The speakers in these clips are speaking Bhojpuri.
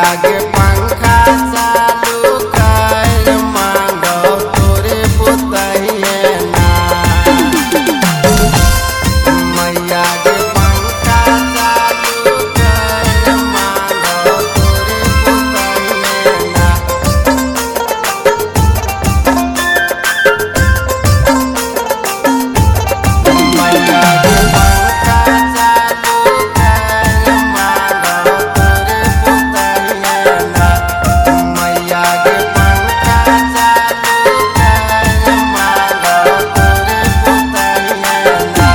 के पंखा चालू कर मांगो तोरे पुतहिए ना। मैया के पंखा चालू कर मांगो तोरे पुतहिए ना। मैया के पंखा चालू कर मांगो तोरे पुतहिए ना। मैया के पंखा चालू कर मांगो तोरे पुतहिए ना।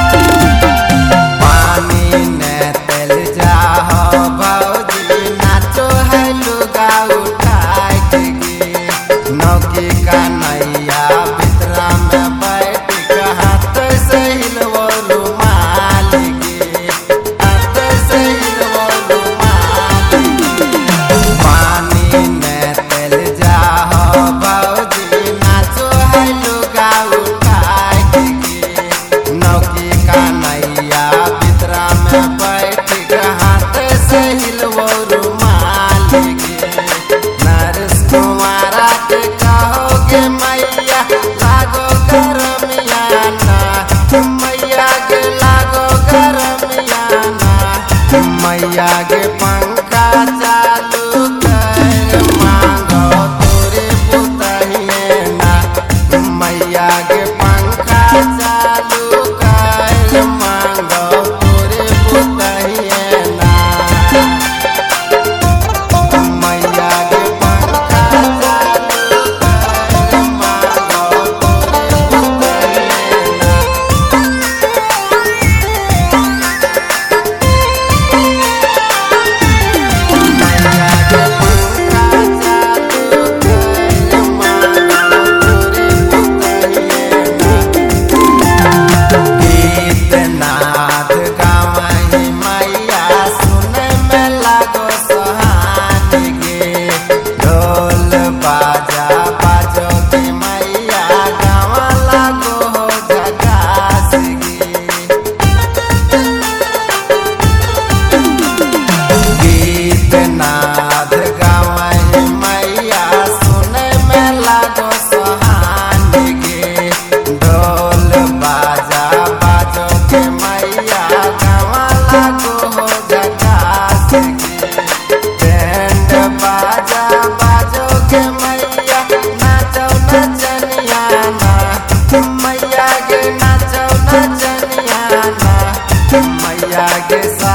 पानी ने तेल जाहो भौजी नाचो है लुगा उठाए के गे। नौकी का नैया भितरा में बैठ के हाथ से हिलवो रुमाल गे। हाथ से हिलवो रुमाल गे। पानी ने तेल जाहो भौजी नाचो है लुगा उठाए के गे। नौकी का नैया भितरा में बैठ के हाथ से हिलवो रुमाल गे। नरेश कुमारा के कहोगे मैया लागो गरमिया ना। मैया के लागो गरमिया ना। मैया के पंखा चालू कर मांगो तोरे पुतहिए ना। मैया के पंखा चालू कर मांगो तोरे पुतहिए ना। मैया के पंखा चालू कर मांगो तोरे पुतहिए ना। मैया के पंखा चालू कर मांगो तोरे पुतहिए ना। गीत नाद गावही मैया सुने में लागो सोहानी गे। ढोल बाजा बाजो के मैया गावा लागो हो झकास गे। गीत नाद गावही मैया सुने में लागो सोहानी गे। ढोल बाजा बाजो के मैया गावा लागो हो झकास गे। बैंड बाजा बाजो के मैया नाचो नचनिया ना। मैया के नाचो नचनिया ना। मैया के